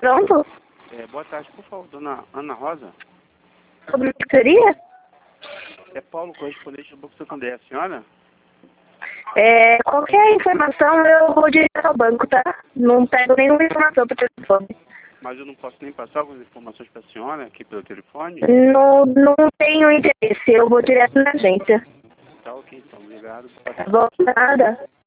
Pronto? Boa tarde, por favor, dona Ana Rosa. Sobre o que seria? É Paulo, correspondente do Banco Santander. A senhora? Qualquer informação eu vou direto ao banco, tá? Não pego nenhuma informação por telefone. Mas eu não posso nem passar algumas informações para a senhora aqui pelo telefone? Não tenho interesse, eu vou direto na agência. Tá ok, então. Obrigado. Tá bom? Nada.